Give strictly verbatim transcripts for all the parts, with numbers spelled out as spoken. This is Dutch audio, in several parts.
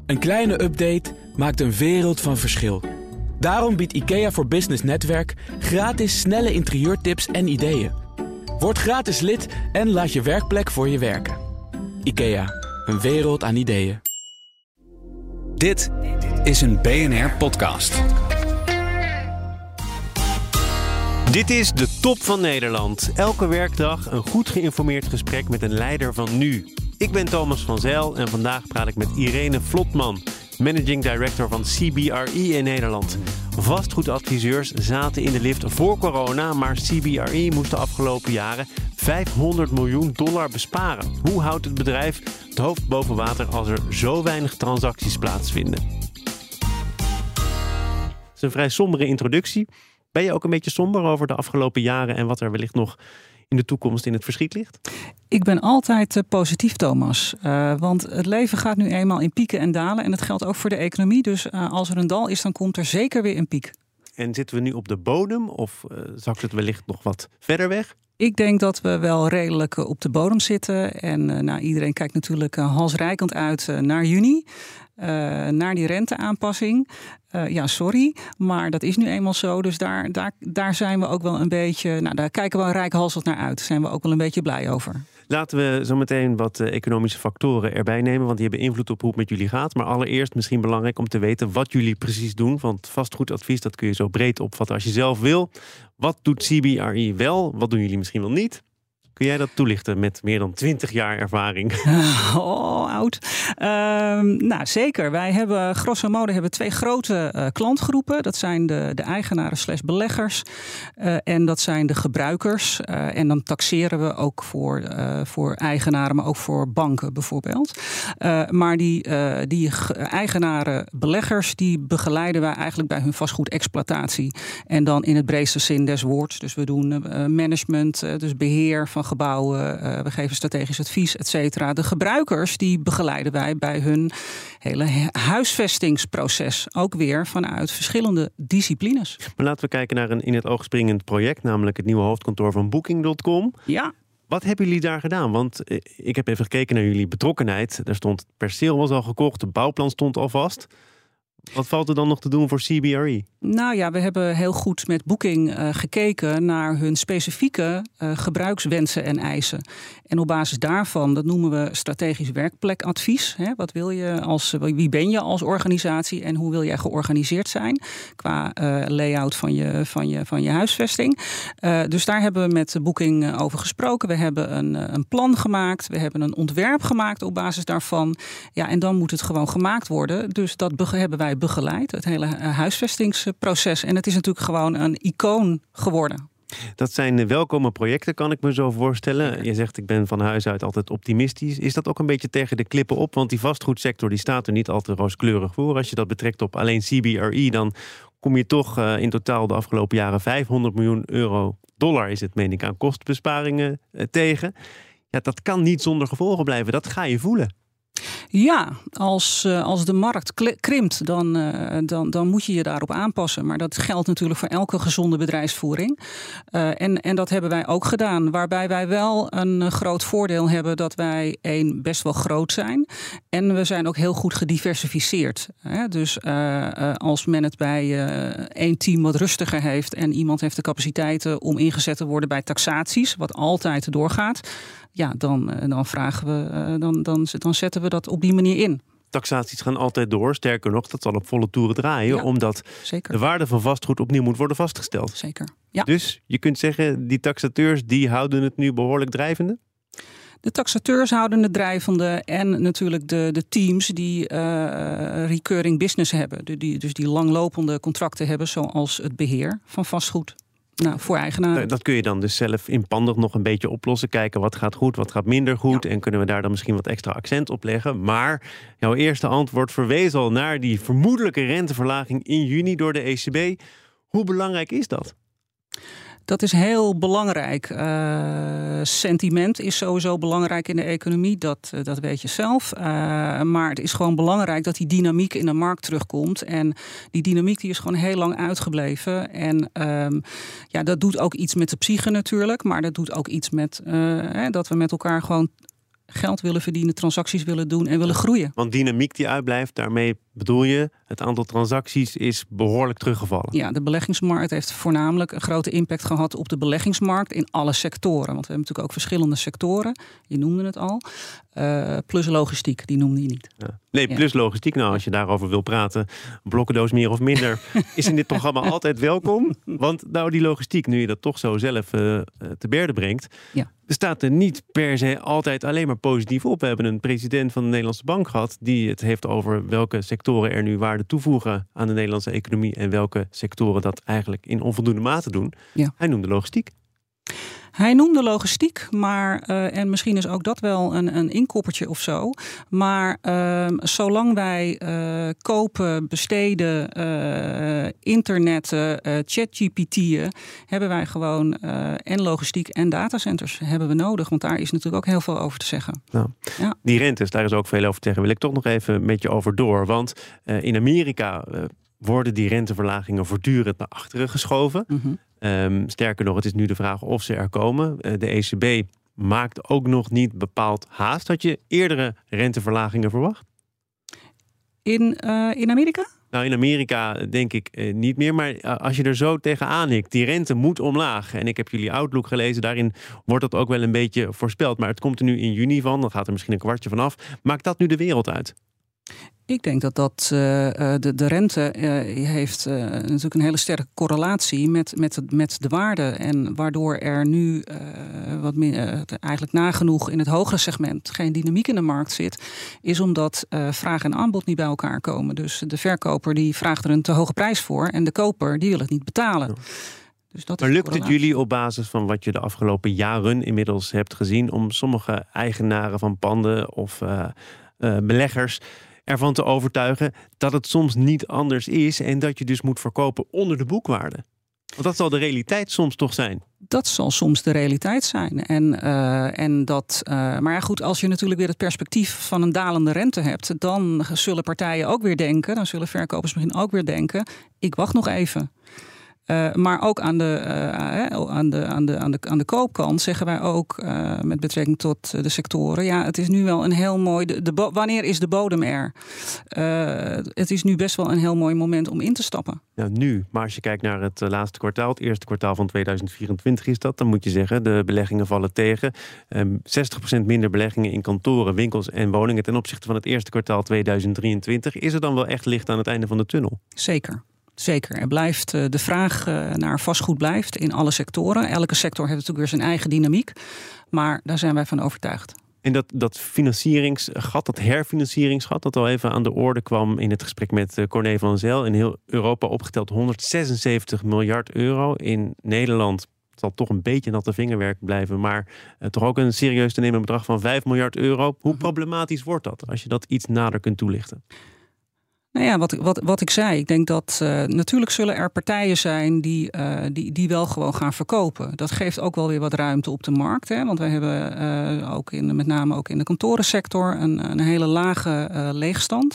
Een kleine update maakt een wereld van verschil. Daarom biedt IKEA voor Business Netwerk gratis snelle interieurtips en ideeën. Word gratis lid en laat je werkplek voor je werken. IKEA, een wereld aan ideeën. Dit is een B N R-podcast. Dit is de top van Nederland. Elke werkdag een goed geïnformeerd gesprek met een leider van nu. Ik ben Thomas van Zijl en vandaag praat ik met Irene Vlotman, Managing Director van C B R E in Nederland. Vastgoedadviseurs zaten in de lift voor corona, maar C B R E moest de afgelopen jaren vijfhonderd miljoen dollar besparen. Hoe houdt het bedrijf het hoofd boven water als er zo weinig transacties plaatsvinden? Het is een vrij sombere introductie. Ben je ook een beetje somber over de afgelopen jaren en wat er wellicht nog in de toekomst in het verschiet ligt? Ik ben altijd uh, positief, Thomas. Uh, want het leven gaat nu eenmaal in pieken en dalen. En dat geldt ook voor de economie. Dus uh, als er een dal is, dan komt er zeker weer een piek. En zitten we nu op de bodem of uh, zakt het wellicht nog wat verder weg? Ik denk dat we wel redelijk uh, op de bodem zitten. En uh, nou, iedereen kijkt natuurlijk uh, halsreikend uit uh, naar juni. Uh, naar die renteaanpassing. Uh, ja, sorry, maar dat is nu eenmaal zo. Dus daar, daar, daar zijn we ook wel een beetje, nou, daar kijken we reikhalzig naar uit. Daar zijn we ook wel een beetje blij over. Laten we zo meteen wat uh, economische factoren erbij nemen, want die hebben invloed op hoe het met jullie gaat. Maar allereerst misschien belangrijk om te weten wat jullie precies doen. Want vastgoedadvies, dat kun je zo breed opvatten als je zelf wil. Wat doet C B R E wel? Wat doen jullie misschien wel niet? Kun jij dat toelichten met meer dan twintig jaar ervaring? Oh, oud. Uh, nou, zeker. Wij hebben grosso modo hebben twee grote uh, klantgroepen. Dat zijn de, de eigenaren slash beleggers. Uh, en dat zijn de gebruikers. Uh, en dan taxeren we ook voor, uh, voor eigenaren, maar ook voor banken bijvoorbeeld. Uh, maar die, uh, die eigenaren, beleggers, die begeleiden wij eigenlijk bij hun vastgoedexploitatie. En dan in het breedste zin des woords. Dus we doen uh, management, uh, dus beheer van gebouwen, uh, we geven strategisch advies, et cetera. De gebruikers die begeleiden wij bij hun hele huisvestingsproces. Ook weer vanuit verschillende disciplines. Maar laten we kijken naar een in het oog springend project, namelijk het nieuwe hoofdkantoor van Booking punt com. Ja. Wat hebben jullie daar gedaan? Want ik heb even gekeken naar jullie betrokkenheid. Daar stond het perceel was al gekocht, de bouwplan stond al vast. Wat valt er dan nog te doen voor C B R E? Nou ja, we hebben heel goed met Booking uh, gekeken naar hun specifieke uh, gebruikswensen en eisen. En op basis daarvan, dat noemen we strategisch werkplekadvies. Hè, wat wil je als, wie ben je als organisatie en hoe wil jij georganiseerd zijn qua uh, layout van je, van je, van je huisvesting. Uh, dus daar hebben we met Booking over gesproken. We hebben een, een plan gemaakt. We hebben een ontwerp gemaakt op basis daarvan. Ja, en dan moet het gewoon gemaakt worden. Dus dat be- hebben wij begeleid, het hele huisvestingsproces. En het is natuurlijk gewoon een icoon geworden. Dat zijn welkome projecten, kan ik me zo voorstellen. Je zegt, ik ben van huis uit altijd optimistisch. Is dat ook een beetje tegen de klippen op? Want die vastgoedsector die staat er niet al te rooskleurig voor. Als je dat betrekt op alleen C B R E, dan kom je toch uh, in totaal de afgelopen jaren vijfhonderd miljoen euro, dollar is het, meen ik, aan kostenbesparingen uh, tegen. Ja, dat kan niet zonder gevolgen blijven. Dat ga je voelen. Ja, als, uh, als de markt kli- krimpt, dan, uh, dan, dan moet je je daarop aanpassen. Maar dat geldt natuurlijk voor elke gezonde bedrijfsvoering. Uh, en, en dat hebben wij ook gedaan. Waarbij wij wel een uh, groot voordeel hebben dat wij één, best wel groot zijn. En we zijn ook heel goed gediversificeerd. Hè? Dus uh, uh, als men het bij uh, één team wat rustiger heeft en iemand heeft de capaciteiten om ingezet te worden bij taxaties, wat altijd doorgaat. Ja, dan, dan vragen we, dan, dan, dan zetten we dat op die manier in. Taxaties gaan altijd door. Sterker nog, dat zal op volle toeren draaien. Ja, omdat zeker. De waarde van vastgoed opnieuw moet worden vastgesteld. Zeker, ja. Dus je kunt zeggen, die taxateurs die houden het nu behoorlijk drijvende? De taxateurs houden het drijvende en natuurlijk de, de teams die uh, recurring business hebben. De, die, dus die langlopende contracten hebben, zoals het beheer van vastgoed. Nou, voor eigenaren. Dat kun je dan dus zelf inpandig nog een beetje oplossen. Kijken wat gaat goed, wat gaat minder goed. Ja. En kunnen we daar dan misschien wat extra accent op leggen. Maar jouw eerste antwoord verwees al naar die vermoedelijke renteverlaging in juni door de E C B. Hoe belangrijk is dat? Dat is heel belangrijk. Uh, sentiment is sowieso belangrijk in de economie, dat, uh, dat weet je zelf. Uh, maar het is gewoon belangrijk dat die dynamiek in de markt terugkomt. En die dynamiek die is gewoon heel lang uitgebleven. En um, ja, dat doet ook iets met de psyche natuurlijk. Maar dat doet ook iets met uh, hè, dat we met elkaar gewoon geld willen verdienen, transacties willen doen en willen groeien. Want dynamiek die uitblijft, daarmee bedoel je, het aantal transacties is behoorlijk teruggevallen. Ja, de beleggingsmarkt heeft voornamelijk een grote impact gehad op de beleggingsmarkt in alle sectoren. Want we hebben natuurlijk ook verschillende sectoren. Je noemde het al. Uh, plus logistiek, die noemde je niet. Ja. Nee, plus ja. logistiek. Nou, als je daarover wil praten, blokkendoos meer of minder, is in dit programma altijd welkom. Want nou, die logistiek, nu je dat toch zo zelf uh, te berde brengt, ja. er staat er niet per se altijd alleen maar positief op. We hebben een president van de Nederlandse Bank gehad die het heeft over welke sectoren er nu waarde toevoegen aan de Nederlandse economie en welke sectoren dat eigenlijk in onvoldoende mate doen. Ja. Hij noemde logistiek. Hij noemde logistiek, maar uh, en misschien is ook dat wel een, een inkoppertje of zo. Maar uh, zolang wij uh, kopen, besteden, uh, internetten, uh, ChatGPT'en, hebben wij gewoon uh, en logistiek en datacenters hebben we nodig. Want daar is natuurlijk ook heel veel over te zeggen. Nou, ja. Die rentes, daar is ook veel over te zeggen. Wil ik toch nog even met je over door. Want uh, in Amerika uh, worden die renteverlagingen voortdurend naar achteren geschoven. Mm-hmm. Um, sterker nog, het is nu de vraag of ze er komen. Uh, de E C B maakt ook nog niet bepaald haast. Had je eerdere renteverlagingen verwacht? In, uh, in Amerika? Nou, in Amerika denk ik uh, niet meer. Maar uh, als je er zo tegenaan hikt, die rente moet omlaag. En ik heb jullie Outlook gelezen. Daarin wordt dat ook wel een beetje voorspeld. Maar het komt er nu in juni van. Dan gaat er misschien een kwartje vanaf. Maakt dat nu de wereld uit? Ik denk dat, dat uh, de, de rente uh, heeft uh, natuurlijk een hele sterke correlatie met, met, met de waarde. En waardoor er nu uh, wat meer, uh, eigenlijk nagenoeg in het hogere segment geen dynamiek in de markt zit, is omdat uh, vraag en aanbod niet bij elkaar komen. Dus de verkoper die vraagt er een te hoge prijs voor en de koper die wil het niet betalen. Ja. Dus dat maar lukt het jullie op basis van wat je de afgelopen jaren inmiddels hebt gezien om sommige eigenaren van panden of uh, uh, beleggers ervan te overtuigen dat het soms niet anders is en dat je dus moet verkopen onder de boekwaarde? Want dat zal de realiteit soms toch zijn? Dat zal soms de realiteit zijn. En, uh, en dat, uh, maar ja, goed, als je natuurlijk weer het perspectief van een dalende rente hebt, dan zullen partijen ook weer denken, dan zullen verkopers misschien ook weer denken, ik wacht nog even. Uh, maar ook aan de, uh, aan, de, aan, de, aan, de, aan de koopkant zeggen wij ook uh, met betrekking tot de sectoren. Ja, het is nu wel een heel mooi. De, de bo- wanneer is de bodem er? Uh, het is nu best wel een heel mooi moment om in te stappen. Ja, nu. Maar als je kijkt naar het laatste kwartaal, het eerste kwartaal van tweeduizend vierentwintig is dat, dan moet je zeggen, de beleggingen vallen tegen. Um, zestig procent minder beleggingen in kantoren, winkels en woningen ten opzichte van het eerste kwartaal tweeduizend drieëntwintig. Is er dan wel echt licht aan het einde van de tunnel? Zeker. Zeker. Er blijft, de vraag naar vastgoed blijft in alle sectoren. Elke sector heeft natuurlijk weer zijn eigen dynamiek. Maar daar zijn wij van overtuigd. En dat, dat financieringsgat, dat herfinancieringsgat, dat al even aan de orde kwam in het gesprek met Corné van Zijl. In heel Europa opgeteld honderdzesenzeventig miljard euro. In Nederland zal toch een beetje natte vingerwerk blijven. Maar uh, toch ook een serieus te nemen bedrag van vijf miljard euro. Hoe problematisch wordt dat als je dat iets nader kunt toelichten? Nou ja, wat, wat, wat ik zei, ik denk dat uh, natuurlijk zullen er partijen zijn die, uh, die, die wel gewoon gaan verkopen. Dat geeft ook wel weer wat ruimte op de markt. Hè? Want we hebben uh, ook in, met name ook in de kantorensector een, een hele lage uh, leegstand.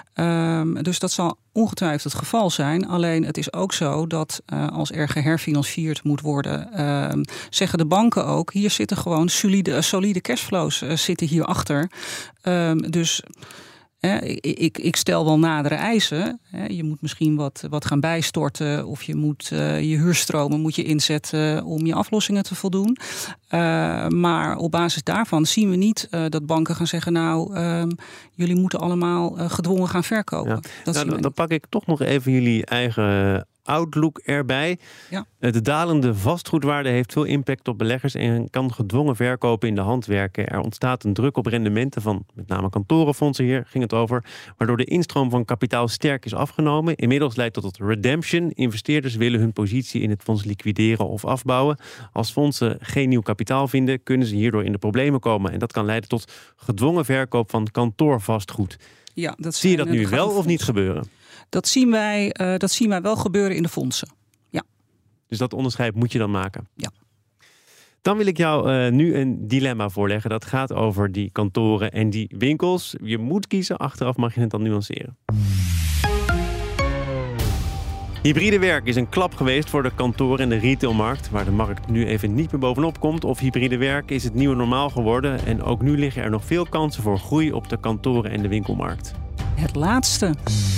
Um, dus dat zal ongetwijfeld het geval zijn. Alleen het is ook zo dat uh, als er geherfinancierd moet worden, uh, zeggen de banken ook, hier zitten gewoon solide, solide cashflows uh, zitten hierachter. Um, dus Eh, ik, ik stel wel nadere eisen. Je moet misschien wat, wat gaan bijstorten of je moet uh, je huurstromen moet je inzetten om je aflossingen te voldoen. Uh, maar op basis daarvan zien we niet uh, dat banken gaan zeggen, nou, uh, jullie moeten allemaal uh, gedwongen gaan verkopen. Ja. Dat nou, dan, dan pak ik toch nog even jullie eigen Outlook erbij. Ja. De dalende vastgoedwaarde heeft veel impact op beleggers en kan gedwongen verkopen in de hand werken. Er ontstaat een druk op rendementen van met name kantorenfondsen, hier ging het over, waardoor de instroom van kapitaal sterk is afgenomen. Inmiddels leidt dat tot redemption. Investeerders willen hun positie in het fonds liquideren of afbouwen. Als fondsen geen nieuw kapitaal vinden, kunnen ze hierdoor in de problemen komen. En dat kan leiden tot gedwongen verkoop van kantoorvastgoed. Ja, dat zie je dat nu wel of niet gebeuren? Dat zien wij, uh, dat zien wij wel gebeuren in de fondsen. Ja. Dus dat onderscheid moet je dan maken? Ja. Dan wil ik jou uh, nu een dilemma voorleggen. Dat gaat over die kantoren en die winkels. Je moet kiezen. Achteraf mag je het dan nuanceren. Hybride werk is een klap geweest voor de kantoor- en de retailmarkt, waar de markt nu even niet meer bovenop komt. Of hybride werk is het nieuwe normaal geworden en ook nu liggen er nog veel kansen voor groei op de kantoren en de winkelmarkt. Het laatste.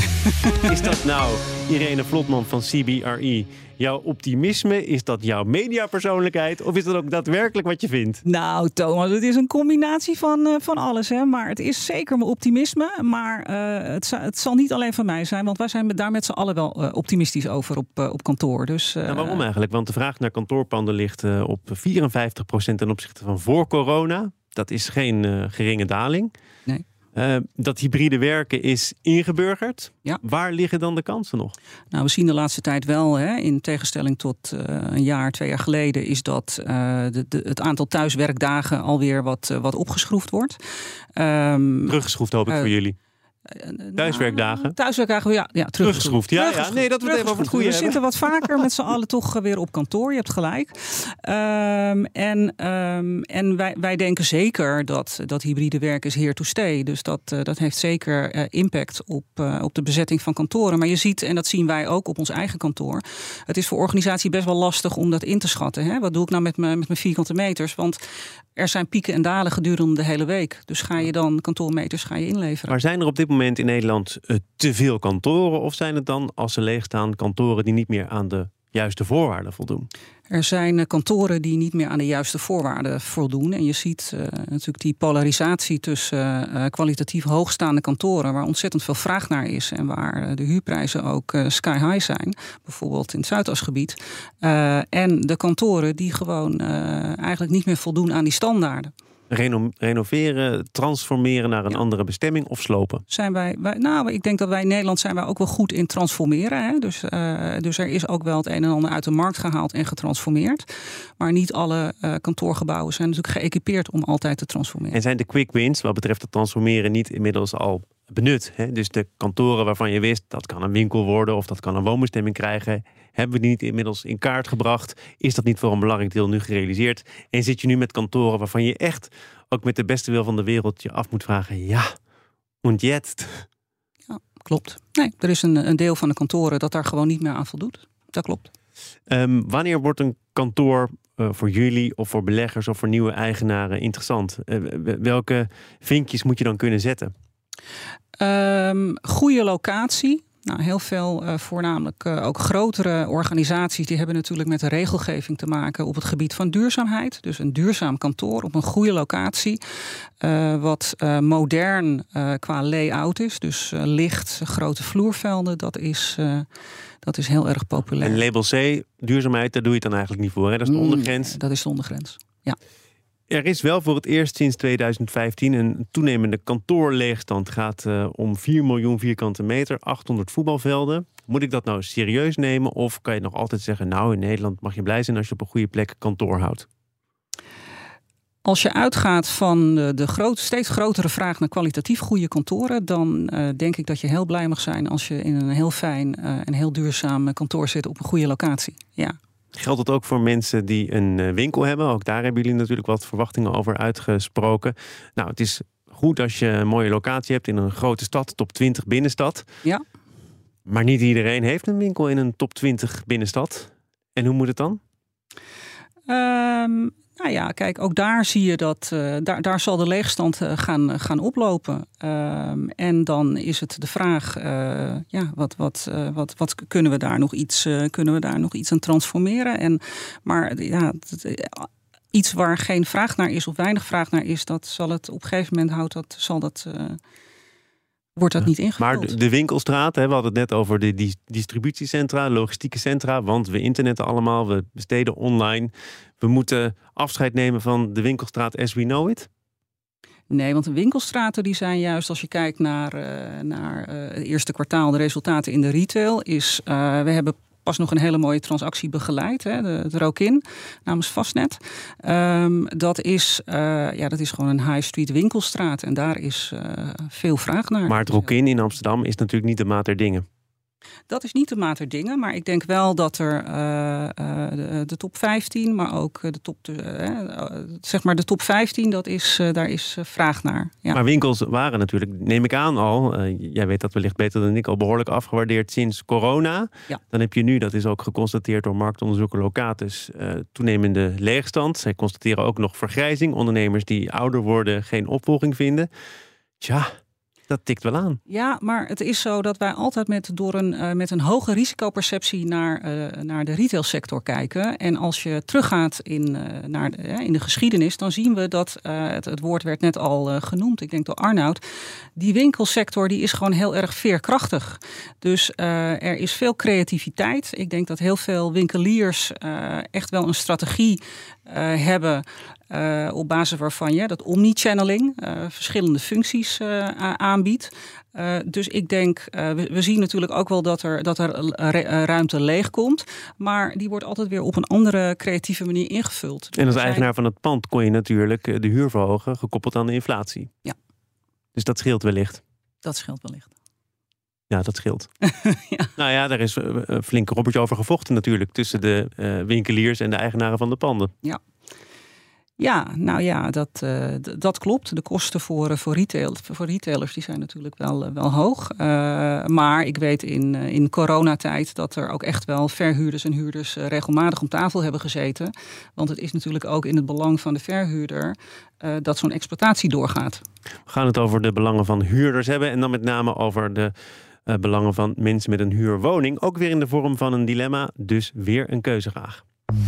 Is dat nou, Irene Vlotman van C B R E, jouw optimisme? Is dat jouw mediapersoonlijkheid? Of is dat ook daadwerkelijk wat je vindt? Nou, Thomas, het is een combinatie van, uh, van alles. Hè? Maar het is zeker mijn optimisme. Maar uh, het, het zal niet alleen van mij zijn. Want wij zijn daar met z'n allen wel uh, optimistisch over op, uh, op kantoor. Dus, uh, nou, waarom eigenlijk? Want de vraag naar kantoorpanden ligt uh, op vierenvijftig procent ten opzichte van voor corona. Dat is geen uh, geringe daling. Nee. Uh, dat hybride werken is ingeburgerd. Ja. Waar liggen dan de kansen nog? Nou, we zien de laatste tijd wel, hè, in tegenstelling tot uh, een jaar, twee jaar geleden, is dat uh, de, de, het aantal thuiswerkdagen alweer wat, uh, wat opgeschroefd wordt. Um, Teruggeschroefd hoop ik uh, voor jullie. Thuiswerkdagen? Nou, thuiswerkdagen, ja. ja teruggeschroefd. Ja, ja, nee, dat we het even over het goede We hebben. zitten wat vaker met z'n allen toch weer op kantoor. Je hebt gelijk. Um, en um, en wij, wij denken zeker dat, dat hybride werk is here to stay. Dus dat, uh, dat heeft zeker uh, impact op, uh, op de bezetting van kantoren. Maar je ziet, en dat zien wij ook op ons eigen kantoor, het is voor organisatie best wel lastig om dat in te schatten. Hè? Wat doe ik nou met mijn, met mijn vierkante meters? Want er zijn pieken en dalen gedurende de hele week. Dus ga je dan kantoormeters ga je inleveren. Maar zijn er op dit moment in Nederland uh, te veel kantoren? Of zijn het dan, als ze leegstaan, kantoren die niet meer aan de juiste voorwaarden voldoen? Er zijn kantoren die niet meer aan de juiste voorwaarden voldoen. En je ziet uh, natuurlijk die polarisatie tussen uh, kwalitatief hoogstaande kantoren, waar ontzettend veel vraag naar is en waar uh, de huurprijzen ook uh, sky high zijn. Bijvoorbeeld in het Zuidasgebied. Uh, en de kantoren die gewoon uh, eigenlijk niet meer voldoen aan die standaarden. Reno- renoveren, transformeren naar een ja. andere bestemming of slopen? Zijn wij, wij, nou, ik denk dat wij in Nederland zijn wij ook wel goed in transformeren. Hè? Dus, uh, dus er is ook wel het een en ander uit de markt gehaald en getransformeerd. Maar niet alle uh, kantoorgebouwen zijn natuurlijk geëquipeerd om altijd te transformeren. En zijn de quick wins wat betreft het transformeren niet inmiddels al benut? Hè? Dus de kantoren waarvan je wist dat kan een winkel worden of dat kan een woonbestemming krijgen, hebben we die niet inmiddels in kaart gebracht? Is dat niet voor een belangrijk deel nu gerealiseerd? En zit je nu met kantoren waarvan je echt ook met de beste wil van de wereld je af moet vragen, ja, und jetzt? Ja, klopt. Nee, er is een, een deel van de kantoren dat daar gewoon niet meer aan voldoet. Dat klopt. Um, wanneer wordt een kantoor uh, voor jullie of voor beleggers of voor nieuwe eigenaren interessant? Uh, welke vinkjes moet je dan kunnen zetten? Um, goede locatie. Nou, heel veel, uh, voornamelijk uh, ook grotere organisaties, die hebben natuurlijk met de regelgeving te maken op het gebied van duurzaamheid. Dus een duurzaam kantoor op een goede locatie, uh, wat uh, modern uh, qua layout is. Dus uh, licht, grote vloervelden, dat is, uh, dat is heel erg populair. En label C, duurzaamheid, daar doe je het dan eigenlijk niet voor, hè? Dat is de ondergrens. Nee, dat is de ondergrens, ja. Er is wel voor het eerst sinds tweeduizend vijftien een toenemende kantoorleegstand. Het gaat uh, om vier miljoen vierkante meter, achthonderd voetbalvelden. Moet ik dat nou serieus nemen of kan je nog altijd zeggen, nou in Nederland mag je blij zijn als je op een goede plek kantoor houdt? Als je uitgaat van de, de groot, steeds grotere vraag naar kwalitatief goede kantoren, dan uh, denk ik dat je heel blij mag zijn als je in een heel fijn uh, en heel duurzaam kantoor zit op een goede locatie. Ja. Geldt het ook voor mensen die een winkel hebben? Ook daar hebben jullie natuurlijk wat verwachtingen over uitgesproken. Nou, het is goed als je een mooie locatie hebt in een grote stad, top twintig binnenstad. Ja. Maar niet iedereen heeft een winkel in een top twintig binnenstad. En hoe moet het dan? Um, nou ja, kijk, ook daar zie je dat, uh, daar, daar zal de leegstand uh, gaan, gaan oplopen. Um, en dan is het de vraag, uh, ja, wat, wat, uh, wat, wat kunnen we daar nog iets, uh, kunnen we daar nog iets aan transformeren? En, maar ja, het, iets waar geen vraag naar is of weinig vraag naar is, dat zal het op een gegeven moment houdt dat, zal dat. Uh, Wordt dat niet ingevuld. Maar de, de winkelstraat, hè, we hadden het net over de die distributiecentra, logistieke centra, want we internetten allemaal, we besteden online. We moeten afscheid nemen van de winkelstraat as we know it? Nee, want de winkelstraten die zijn juist, als je kijkt naar, uh, naar uh, het eerste kwartaal, de resultaten in de retail, is uh, we hebben pas nog een hele mooie transactie begeleid, hè, de, de Rokin, namens Fastnet. Um, dat, is, uh, ja, dat is gewoon een high street winkelstraat en daar is uh, veel vraag naar. Maar het Rokin in Amsterdam is natuurlijk niet de maat der dingen. Dat is niet de maat der dingen, maar ik denk wel dat er uh, uh, de, de top vijftien, maar ook de top, uh, zeg maar de top vijftien, dat is, uh, daar is uh, vraag naar. Ja. Maar winkels waren natuurlijk, neem ik aan al, uh, jij weet dat wellicht beter dan ik, al behoorlijk afgewaardeerd sinds corona. Ja. Dan heb je nu, dat is ook geconstateerd door marktonderzoeker Locatus, uh, toenemende leegstand. Zij constateren ook nog vergrijzing. Ondernemers die ouder worden geen opvolging vinden. Tja, dat tikt wel aan. Ja, maar het is zo dat wij altijd met, door een, uh, met een hoge risicoperceptie naar, uh, naar de retailsector kijken. En als je teruggaat in, uh, naar de, uh, in de geschiedenis, dan zien we dat, uh, het, het woord werd net al uh, genoemd, ik denk door Arnoud, die winkelsector die is gewoon heel erg veerkrachtig. Dus uh, er is veel creativiteit. Ik denk dat heel veel winkeliers uh, echt wel een strategie uh, hebben. Uh, op basis waarvan je dat omnichanneling uh, verschillende functies uh, aanbiedt. Uh, dus ik denk, uh, we, we zien natuurlijk ook wel dat er, dat er re- ruimte leeg komt. Maar die wordt altijd weer op een andere creatieve manier ingevuld. En als zijn... eigenaar van het pand kon je natuurlijk de huur verhogen, gekoppeld aan de inflatie. Ja. Dus dat scheelt wellicht. Dat scheelt wellicht. Ja, dat scheelt. Ja. Nou ja, daar is een flink robbertje over gevochten natuurlijk, tussen de uh, winkeliers en de eigenaren van de panden. Ja. Ja, nou ja, dat, uh, d- dat klopt. De kosten voor, voor, retail, voor retailers die zijn natuurlijk wel, wel hoog. Uh, maar ik weet in, uh, in coronatijd dat er ook echt wel verhuurders en huurders uh, regelmatig om tafel hebben gezeten. Want het is natuurlijk ook in het belang van de verhuurder uh, dat zo'n exploitatie doorgaat. We gaan het over de belangen van huurders hebben en dan met name over de uh, belangen van mensen met een huurwoning. Ook weer in de vorm van een dilemma, dus weer een keuzevraag.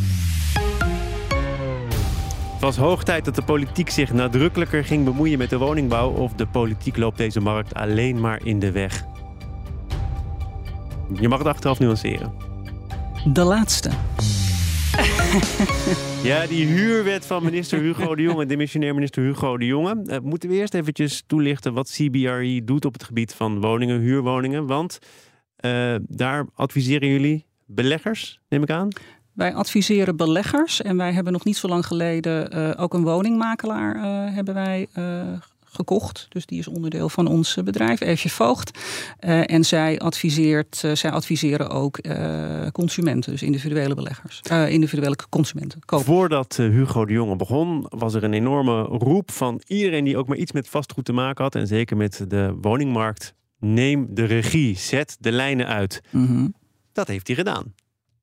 Het was hoog tijd dat de politiek zich nadrukkelijker ging bemoeien met de woningbouw, of de politiek loopt deze markt alleen maar in de weg. Je mag het achteraf nuanceren. De laatste. Ja, die huurwet van minister Hugo de Jonge, demissionair minister Hugo de Jonge. Uh, moeten we eerst eventjes toelichten wat C B R E doet op het gebied van woningen, huurwoningen. Want uh, daar adviseren jullie beleggers, neem ik aan? Wij adviseren beleggers en wij hebben nog niet zo lang geleden uh, ook een woningmakelaar uh, hebben wij uh, gekocht. Dus die is onderdeel van ons bedrijf, Eefje Voogd. Uh, en zij, adviseert, uh, zij adviseren ook uh, consumenten, dus individuele beleggers. Uh, individuele consumenten. Kopen. Voordat uh, Hugo de Jonge begon, was er een enorme roep van iedereen die ook maar iets met vastgoed te maken had. En zeker met de woningmarkt. Neem de regie, zet de lijnen uit. Mm-hmm. Dat heeft hij gedaan.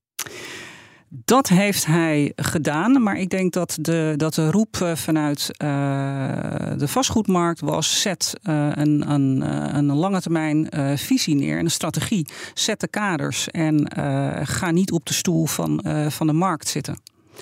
Dat heeft hij gedaan, maar ik denk dat de, dat de roep vanuit uh, de vastgoedmarkt was: zet uh, een, een, een lange termijn uh, visie neer en een strategie. Zet de kaders en uh, ga niet op de stoel van, uh, van de markt zitten.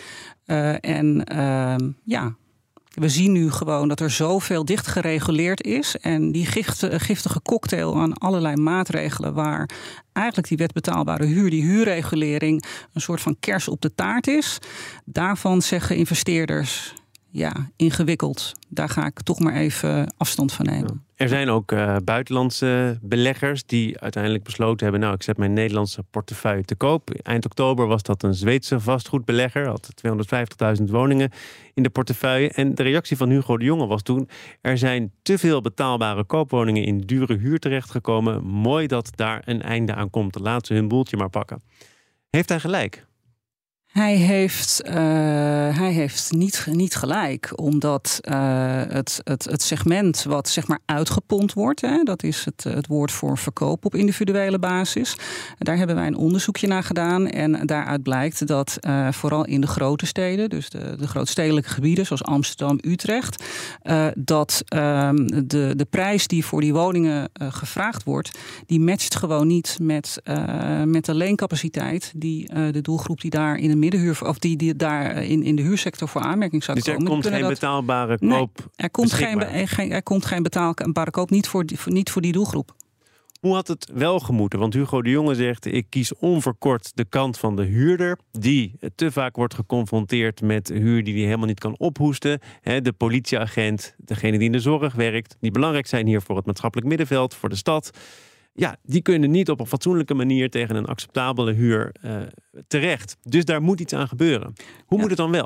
Uh, en uh, ja... We zien nu gewoon dat er zoveel dicht gereguleerd is. En die giftige, giftige cocktail aan allerlei maatregelen, waar eigenlijk die wet betaalbare huur, die huurregulering, een soort van kers op de taart is. Daarvan zeggen investeerders: ja, ingewikkeld. Daar ga ik toch maar even afstand van nemen. Ja. Er zijn ook uh, buitenlandse beleggers die uiteindelijk besloten hebben: nou, ik zet mijn Nederlandse portefeuille te koop. Eind oktober was dat een Zweedse vastgoedbelegger, had tweehonderdvijftigduizend woningen in de portefeuille. En de reactie van Hugo de Jonge was toen: er zijn te veel betaalbare koopwoningen in dure huur terechtgekomen. Mooi dat daar een einde aan komt. Laat ze hun boeltje maar pakken. Heeft hij gelijk? Hij heeft, uh, hij heeft niet, niet gelijk, omdat uh, het, het, het segment wat zeg maar uitgepompt wordt, hè, dat is het, het woord voor verkoop op individuele basis. Daar hebben wij een onderzoekje naar gedaan en daaruit blijkt dat uh, vooral in de grote steden, dus de, de grootstedelijke gebieden zoals Amsterdam, Utrecht, uh, dat uh, de, de prijs die voor die woningen uh, gevraagd wordt, die matcht gewoon niet met, uh, met de leencapaciteit die uh, de doelgroep die daar in de middenhuur of die, die daar in, in de huursektor voor aanmerking zou dus komen. Dus er komt geen dat... betaalbare koop nee, er komt geen, geen, er komt geen betaalbare koop, niet voor, die, voor, niet voor die doelgroep. Hoe had het wel gemoeten? Want Hugo de Jonge zegt: ik kies onverkort de kant van de huurder, die te vaak wordt geconfronteerd met huur die hij helemaal niet kan ophoesten. De politieagent, degene die in de zorg werkt, die belangrijk zijn hier voor het maatschappelijk middenveld, voor de stad. Ja, die kunnen niet op een fatsoenlijke manier tegen een acceptabele huur uh, terecht. Dus daar moet iets aan gebeuren. Hoe ja. moet het dan wel?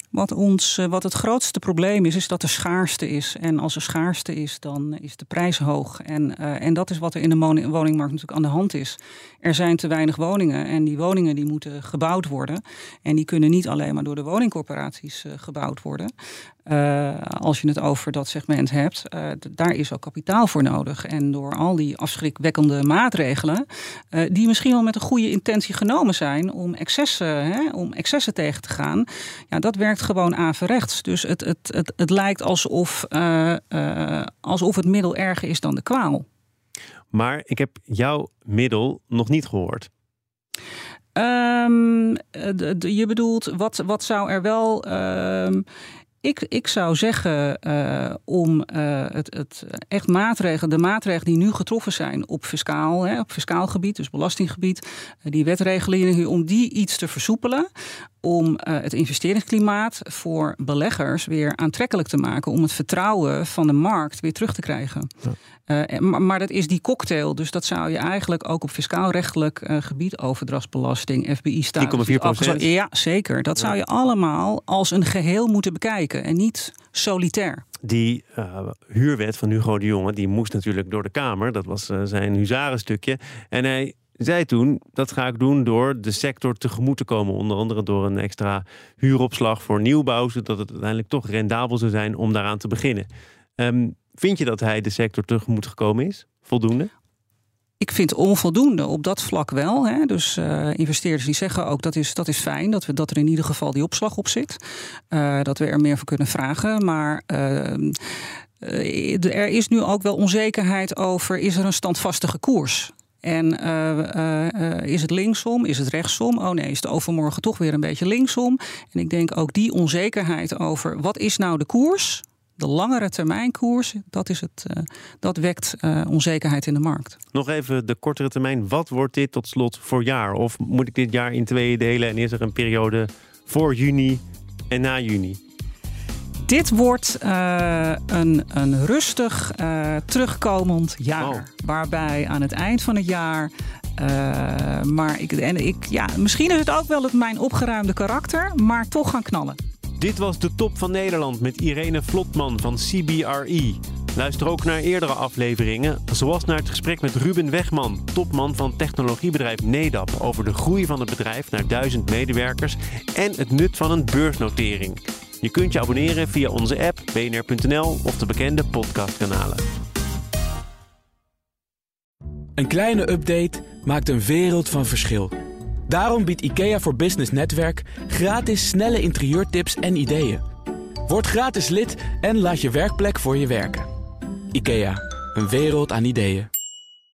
Wat, ons, wat het grootste probleem is, is dat er schaarste is. En als er schaarste is, dan is de prijs hoog. En, uh, en dat is wat er in de woningmarkt natuurlijk aan de hand is. Er zijn te weinig woningen en die woningen die moeten gebouwd worden. En die kunnen niet alleen maar door de woningcorporaties uh, gebouwd worden. Uh, als je het over dat segment hebt, uh, d- daar is ook kapitaal voor nodig. En door al die afschrikwekkende maatregelen, uh, die misschien wel met een goede intentie genomen zijn om excessen, hè, om excessen tegen te gaan, ja, dat werkt gewoon averechts. Dus het, het, het, het lijkt alsof, uh, uh, alsof het middel erger is dan de kwaal. Maar ik heb jouw middel nog niet gehoord. Um, de, de, je bedoelt, wat, wat zou er wel... Um, Ik, ik zou zeggen uh, om uh, het, het echt maatregelen, de maatregelen die nu getroffen zijn op fiscaal, hè, op fiscaal gebied, dus belastinggebied, uh, die wetregelingen, om die iets te versoepelen. Om uh, het investeringsklimaat voor beleggers weer aantrekkelijk te maken. Om het vertrouwen van de markt weer terug te krijgen. Ja. Uh, maar, maar dat is die cocktail. Dus dat zou je eigenlijk ook op fiscaal-rechtelijk uh, gebied, overdrachtsbelasting, F B I-status. drie komma vier procent? Ja, zeker. Dat ja. zou je allemaal als een geheel moeten bekijken. En niet solitair. Die uh, huurwet van Hugo de Jonge, die moest natuurlijk door de Kamer. Dat was uh, zijn huzarenstukje. En hij zei toen, dat ga ik doen door de sector tegemoet te komen. Onder andere door een extra huuropslag voor nieuwbouw, zodat het uiteindelijk toch rendabel zou zijn om daaraan te beginnen. Um, vind je dat hij de sector tegemoet gekomen is? Voldoende? Ik vind onvoldoende op dat vlak wel. Hè. Dus uh, investeerders die zeggen ook dat is, dat is fijn. Dat, we, dat er in ieder geval die opslag op zit. Uh, dat we er meer voor kunnen vragen. Maar uh, uh, er is nu ook wel onzekerheid over, is er een standvastige koers? En uh, uh, uh, is het linksom? Is het rechtsom? Oh nee, is het overmorgen toch weer een beetje linksom? En ik denk ook die onzekerheid over wat is nou de koers? De langere termijn koers, dat, is het, uh, dat wekt uh, onzekerheid in de markt. Nog even de kortere termijn. Wat wordt dit tot slot voor jaar? Of moet ik dit jaar in tweeën delen en is er een periode voor juni en na juni? Dit wordt uh, een, een rustig uh, terugkomend jaar. Oh. Waarbij aan het eind van het jaar... Uh, maar ik, en ik, ja, misschien is het ook wel het mijn opgeruimde karakter, maar toch gaan knallen. Dit was de Top van Nederland met Irene Vlotman van C B R E. Luister ook naar eerdere afleveringen, zoals naar het gesprek met Ruben Wegman, topman van technologiebedrijf Nedap, over de groei van het bedrijf naar duizend medewerkers en het nut van een beursnotering. Je kunt je abonneren via onze app, b n r punt n l of de bekende podcastkanalen. Een kleine update maakt een wereld van verschil. Daarom biedt IKEA voor Business Netwerk gratis snelle interieurtips en ideeën. Word gratis lid en laat je werkplek voor je werken. IKEA, een wereld aan ideeën.